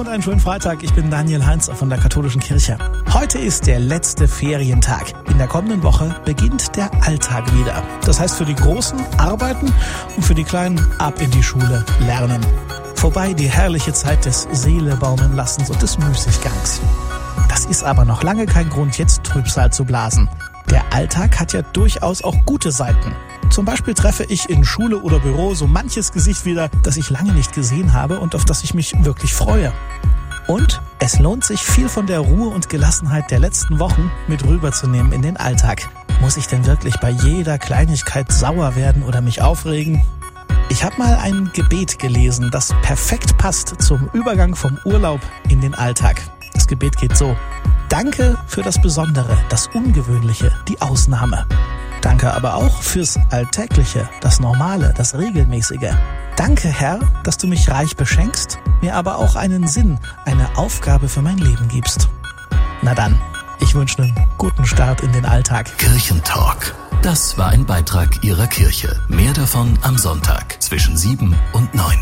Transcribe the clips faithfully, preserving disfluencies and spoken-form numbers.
und einen schönen Freitag. Ich bin Daniel Heinz von der Katholischen Kirche. Heute ist der letzte Ferientag. In der kommenden Woche beginnt der Alltag wieder. Das heißt für die Großen arbeiten und für die Kleinen ab in die Schule lernen. Vorbei die herrliche Zeit des Seele-baumeln-Lassens und des Müßiggangs. Das ist aber noch lange kein Grund, jetzt Trübsal zu blasen. Der Alltag hat ja durchaus auch gute Seiten. Zum Beispiel treffe ich in Schule oder Büro so manches Gesicht wieder, das ich lange nicht gesehen habe und auf das ich mich wirklich freue. Und es lohnt sich, viel von der Ruhe und Gelassenheit der letzten Wochen mit rüberzunehmen in den Alltag. Muss ich denn wirklich bei jeder Kleinigkeit sauer werden oder mich aufregen? Ich habe mal ein Gebet gelesen, das perfekt passt zum Übergang vom Urlaub in den Alltag. Das Gebet geht so: Danke für das Besondere, das Ungewöhnliche, die Ausnahme. Danke aber auch fürs Alltägliche, das Normale, das Regelmäßige. Danke, Herr, dass du mich reich beschenkst, mir aber auch einen Sinn, eine Aufgabe für mein Leben gibst. Na dann, ich wünsche einen guten Start in den Alltag. Kirchentalk. Das war ein Beitrag Ihrer Kirche. Mehr davon am Sonntag zwischen sieben und neun.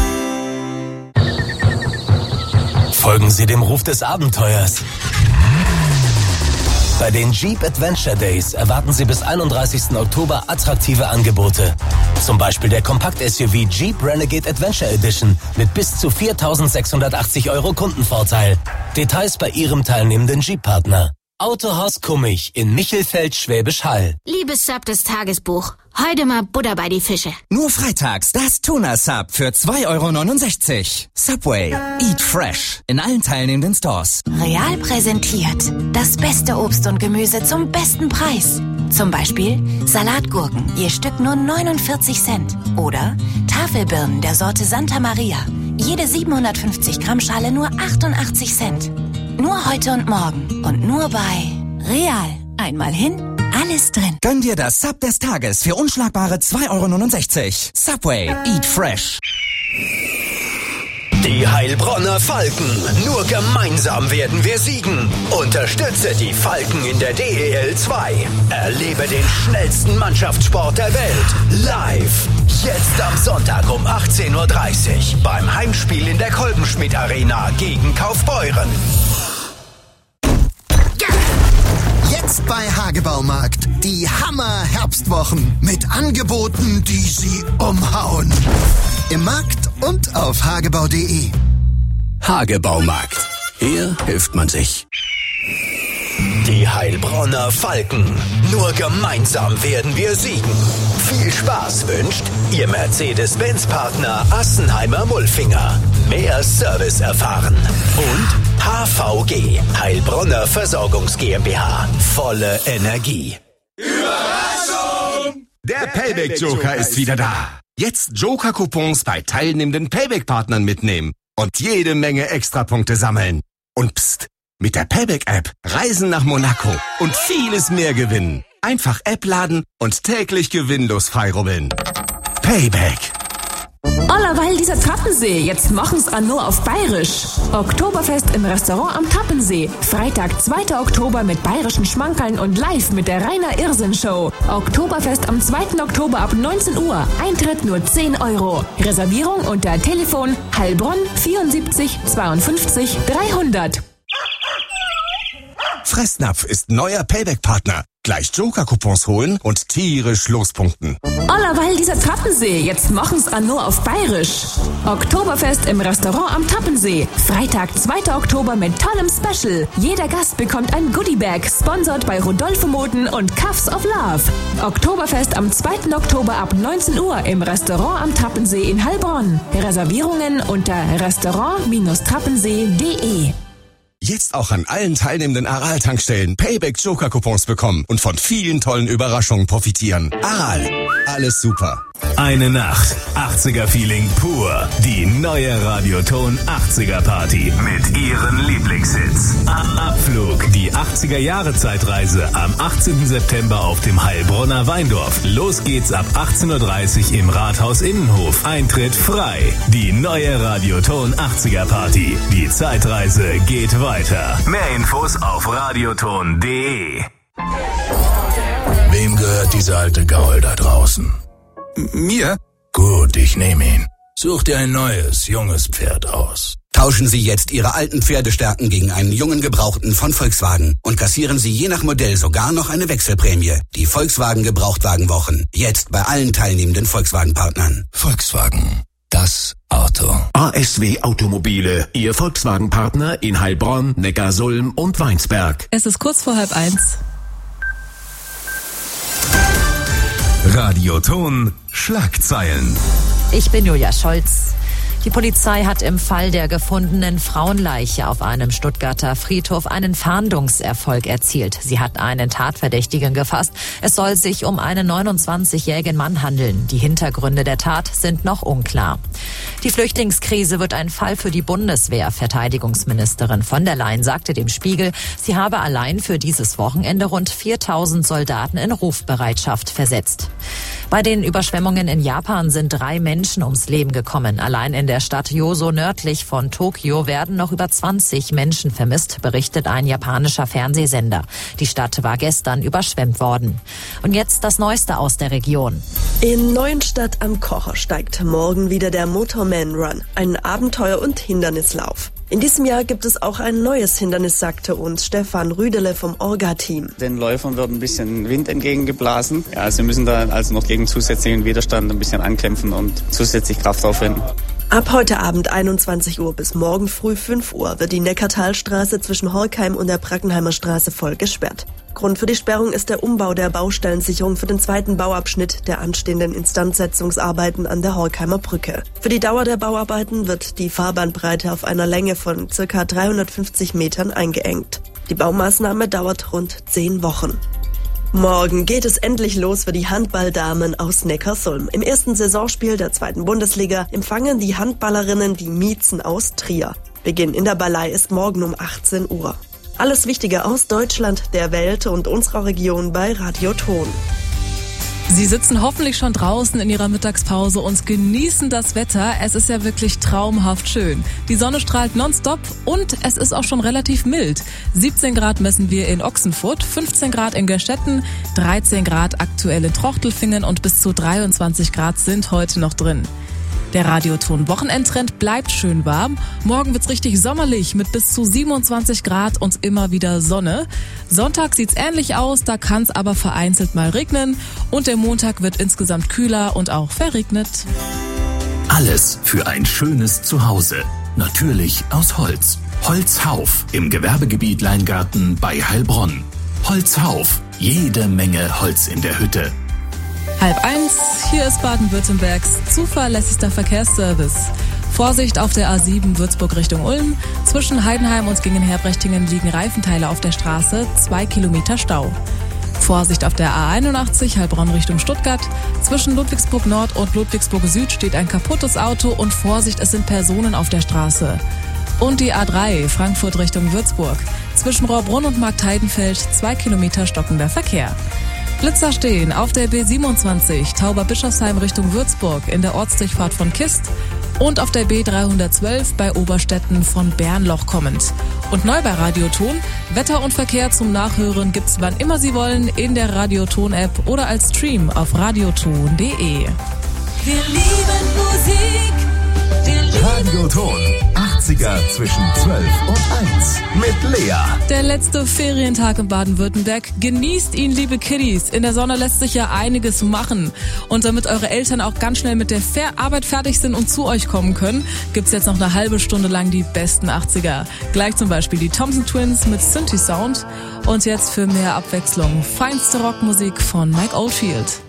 Folgen Sie dem Ruf des Abenteuers. Bei den Jeep Adventure Days erwarten Sie bis einunddreißigsten Oktober attraktive Angebote. Zum Beispiel der Kompakt-S U V Jeep Renegade Adventure Edition mit bis zu viertausendsechshundertachtzig Euro Kundenvorteil. Details bei Ihrem teilnehmenden Jeep-Partner. Autohaus Kummich in Michelfeld, Schwäbisch Hall. Liebes Sub des Tagesbuch, heute mal Butter bei die Fische. Nur freitags das Tuna-Sub für zwei Euro neunundsechzig. Subway, eat fresh. In allen teilnehmenden Stores. Real präsentiert. Das beste Obst und Gemüse zum besten Preis. Zum Beispiel Salatgurken, je Stück nur neunundvierzig Cent. Oder Tafelbirnen der Sorte Santa Maria. Jede siebenhundertfünfzig Gramm Schale nur achtundachtzig Cent. Nur heute und morgen und nur bei Real. Einmal hin, alles drin. Gönn dir das Sub des Tages für unschlagbare zwei Euro neunundsechzig. Subway, eat fresh. Die Heilbronner Falken. Nur gemeinsam werden wir siegen. Unterstütze die Falken in der D E L zwei. Erlebe den schnellsten Mannschaftssport der Welt. Live. Jetzt am Sonntag um achtzehn Uhr dreißig. Beim Heimspiel in der Kolbenschmidt Arena gegen Kaufbeuren. Jetzt bei Hagebaumarkt. Die Hammer-Herbstwochen mit Angeboten, die Sie umhauen. Im Markt und auf hagebau punkt de. Hagebaumarkt. Hier hilft man sich. Die Heilbronner Falken. Nur gemeinsam werden wir siegen. Viel Spaß wünscht Ihr Mercedes-Benz-Partner Assenheimer Mulfinger. Mehr Service erfahren. Und H V G, Heilbronner Versorgungs GmbH. Volle Energie. Überraschung! Der Payback-Joker ist wieder da. Jetzt Joker-Coupons bei teilnehmenden Payback-Partnern mitnehmen und jede Menge Extrapunkte sammeln. Und pst, mit der Payback-App Reisen nach Monaco und vieles mehr gewinnen. Einfach App laden und täglich gewinnlos freirubbeln. Payback. Allerweil dieser Tappensee, jetzt machen's an nur auf Bayerisch. Oktoberfest im Restaurant am Tappensee. Freitag, zweiter Oktober mit bayerischen Schmankerln und live mit der Rainer Irrsinn-Show. Oktoberfest am zweiten Oktober ab neunzehn Uhr. Eintritt nur zehn Euro. Reservierung unter Telefon Heilbronn vierundsiebzig zweiundfünfzig dreihundert. Fressnapf ist neuer Payback-Partner. Gleich Joker-Coupons holen und tierisch lospunkten. Allerweil dieser Tappensee, jetzt machen's an nur auf Bayerisch. Oktoberfest im Restaurant am Tappensee. Freitag, zweiter Oktober mit tollem Special. Jeder Gast bekommt ein Goodiebag, sponsert bei Rodolphe Moden und Cuffs of Love. Oktoberfest am zweiten Oktober ab neunzehn Uhr im Restaurant am Tappensee in Heilbronn. Reservierungen unter restaurant trappensee punkt de. Jetzt auch an allen teilnehmenden Aral-Tankstellen Payback-Joker-Coupons bekommen und von vielen tollen Überraschungen profitieren. Aral, alles super. Eine Nacht, achtziger-Feeling pur. Die neue Radioton achtziger Party mit ihren Lieblingshits. Am Abflug, die achtziger-Jahre-Zeitreise am achtzehnten September auf dem Heilbronner Weindorf. Los geht's ab achtzehn Uhr dreißig im Rathaus Innenhof. Eintritt frei. Die neue Radioton achtziger Party. Die Zeitreise geht weiter. Mehr Infos auf radioton punkt de. Wem gehört dieser alte Gaul da draußen? Mir? Gut, ich nehme ihn. Such dir ein neues, junges Pferd aus. Tauschen Sie jetzt Ihre alten Pferdestärken gegen einen jungen Gebrauchten von Volkswagen und kassieren Sie je nach Modell sogar noch eine Wechselprämie. Die Volkswagen Gebrauchtwagenwochen. Jetzt bei allen teilnehmenden Volkswagen-Partnern. Volkswagen. Das Auto. A S W Automobile, Ihr Volkswagen-Partner in Heilbronn, Neckarsulm und Weinsberg. Es ist kurz vor halb eins. Radioton Schlagzeilen. Ich bin Julia Scholz. Die Polizei hat im Fall der gefundenen Frauenleiche auf einem Stuttgarter Friedhof einen Fahndungserfolg erzielt. Sie hat einen Tatverdächtigen gefasst. Es soll sich um einen neunundzwanzigjährigen Mann handeln. Die Hintergründe der Tat sind noch unklar. Die Flüchtlingskrise wird ein Fall für die Bundeswehr. Verteidigungsministerin von der Leyen sagte dem Spiegel, sie habe allein für dieses Wochenende rund viertausend Soldaten in Rufbereitschaft versetzt. Bei den Überschwemmungen in Japan sind drei Menschen ums Leben gekommen. Allein in der Stadt Yoso nördlich von Tokio werden noch über zwanzig Menschen vermisst, berichtet ein japanischer Fernsehsender. Die Stadt war gestern überschwemmt worden. Und jetzt das Neueste aus der Region. In Neuenstadt am Kocher steigt morgen wieder der Motorman Run, ein Abenteuer- und Hindernislauf. In diesem Jahr gibt es auch ein neues Hindernis, sagte uns Stefan Rüdele vom Orga-Team. Den Läufern wird ein bisschen Wind entgegengeblasen. Ja, sie müssen da also noch gegen zusätzlichen Widerstand ein bisschen ankämpfen und zusätzlich Kraft aufwenden. Ab heute Abend einundzwanzig Uhr bis morgen früh fünf Uhr wird die Neckartalstraße zwischen Horkheim und der Brackenheimer Straße voll gesperrt. Grund für die Sperrung ist der Umbau der Baustellensicherung für den zweiten Bauabschnitt der anstehenden Instandsetzungsarbeiten an der Horkheimer Brücke. Für die Dauer der Bauarbeiten wird die Fahrbahnbreite auf einer Länge von ca. dreihundertfünfzig Metern eingeengt. Die Baumaßnahme dauert rund zehn Wochen. Morgen geht es endlich los für die Handballdamen aus Neckarsulm. Im ersten Saisonspiel der zweiten Bundesliga empfangen die Handballerinnen die Miezen aus Trier. Beginn in der Ballei ist morgen um achtzehn Uhr. Alles Wichtige aus Deutschland, der Welt und unserer Region bei Radioton. Sie sitzen hoffentlich schon draußen in ihrer Mittagspause und genießen das Wetter. Es ist ja wirklich traumhaft schön. Die Sonne strahlt nonstop und es ist auch schon relativ mild. siebzehn Grad messen wir in Ochsenfurt, fünfzehn Grad in Gerstetten, dreizehn Grad aktuell in Trochtelfingen und bis zu dreiundzwanzig Grad sind heute noch drin. Der Radioton-Wochenendtrend bleibt schön warm. Morgen wird's richtig sommerlich mit bis zu siebenundzwanzig Grad und immer wieder Sonne. Sonntag sieht's ähnlich aus, da kann's aber vereinzelt mal regnen. Und der Montag wird insgesamt kühler und auch verregnet. Alles für ein schönes Zuhause. Natürlich aus Holz. Holzhauf im Gewerbegebiet Leingarten bei Heilbronn. Holzhauf. Jede Menge Holz in der Hütte. Halb eins, hier ist Baden-Württembergs zuverlässigster Verkehrsservice. Vorsicht auf der A sieben Würzburg Richtung Ulm. Zwischen Heidenheim und Gingen-Herbrechtingen liegen Reifenteile auf der Straße, zwei Kilometer Stau. Vorsicht auf der A einundachtzig Heilbronn Richtung Stuttgart. Zwischen Ludwigsburg Nord und Ludwigsburg Süd steht ein kaputtes Auto und Vorsicht, es sind Personen auf der Straße. Und die A drei Frankfurt Richtung Würzburg. Zwischen Rohrbrunn und Marktheidenfeld zwei Kilometer stockender Verkehr. Blitzer stehen auf der B siebenundzwanzig Tauberbischofsheim Richtung Würzburg in der Ortsdurchfahrt von Kist und auf der B dreihundertzwölf bei Oberstetten von Bernloch kommend. Und neu bei Radioton, Wetter und Verkehr zum Nachhören gibt's wann immer Sie wollen in der Radioton-App oder als Stream auf radioton punkt de. Wir lieben Musik, wir lieben Radioton. achtziger zwischen zwölf und eins mit Lea. Der letzte Ferientag in Baden-Württemberg. Genießt ihn, liebe Kiddies. In der Sonne lässt sich ja einiges machen. Und damit eure Eltern auch ganz schnell mit der Arbeit fertig sind und zu euch kommen können, gibt's jetzt noch eine halbe Stunde lang die besten achtziger. Gleich zum Beispiel die Thompson Twins mit Synthi Sound. Und jetzt für mehr Abwechslung feinste Rockmusik von Mike Oldfield.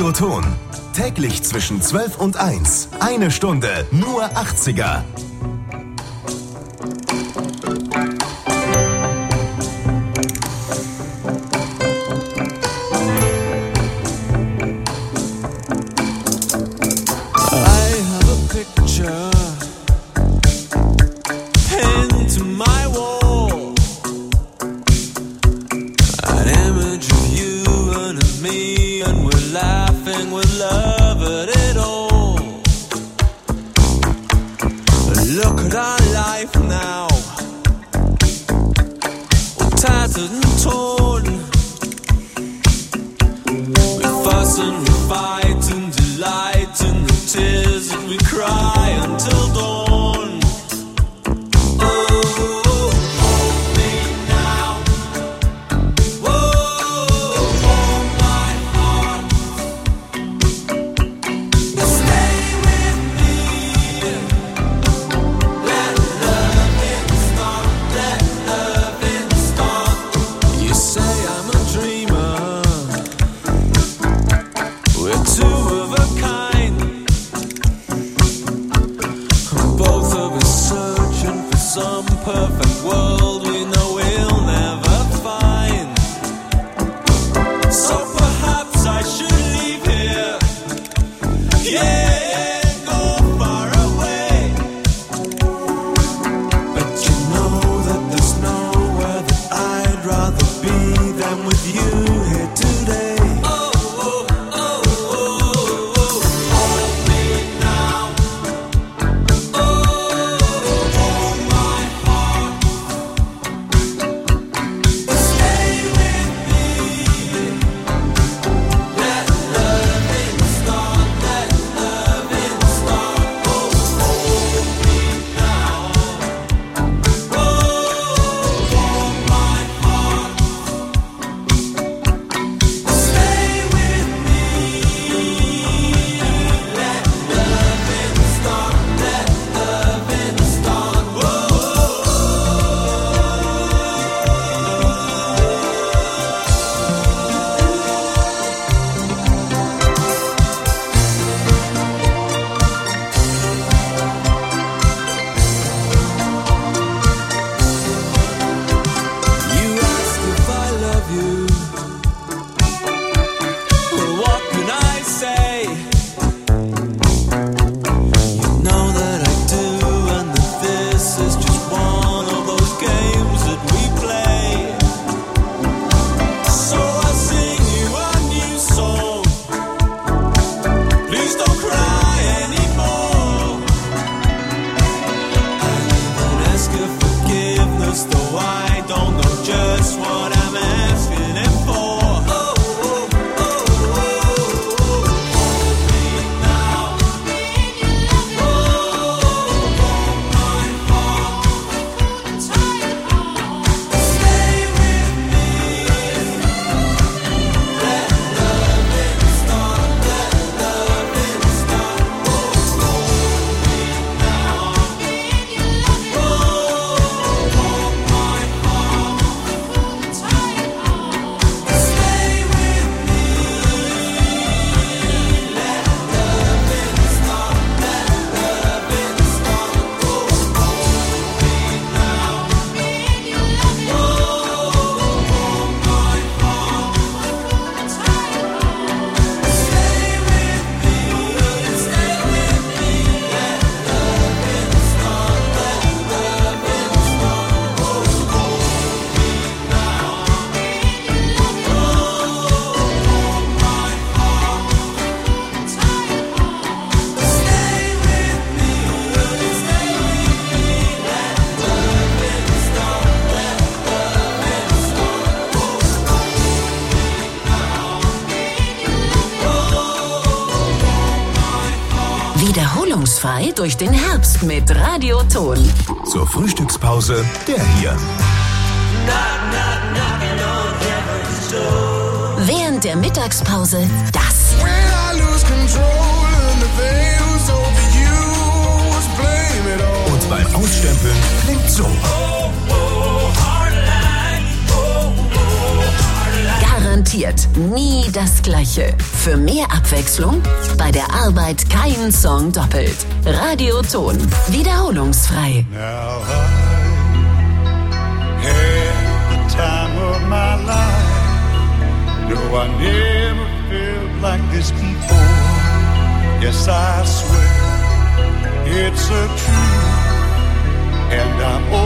Radioton. Täglich zwischen zwölf und eins. Eine Stunde, nur achtziger. Wiederholungsfrei durch den Herbst mit Radioton. Zur Frühstückspause der hier. Während der Mittagspause das. Und beim Ausstempeln klingt so. Garantiert nie das Gleiche. Für mehr Abwechslung bei der Arbeit kein Song doppelt. Radioton. Wiederholungsfrei. Now I had the time of my life. No, I never felt like this before. Yes, I swear it's a truth, and I'm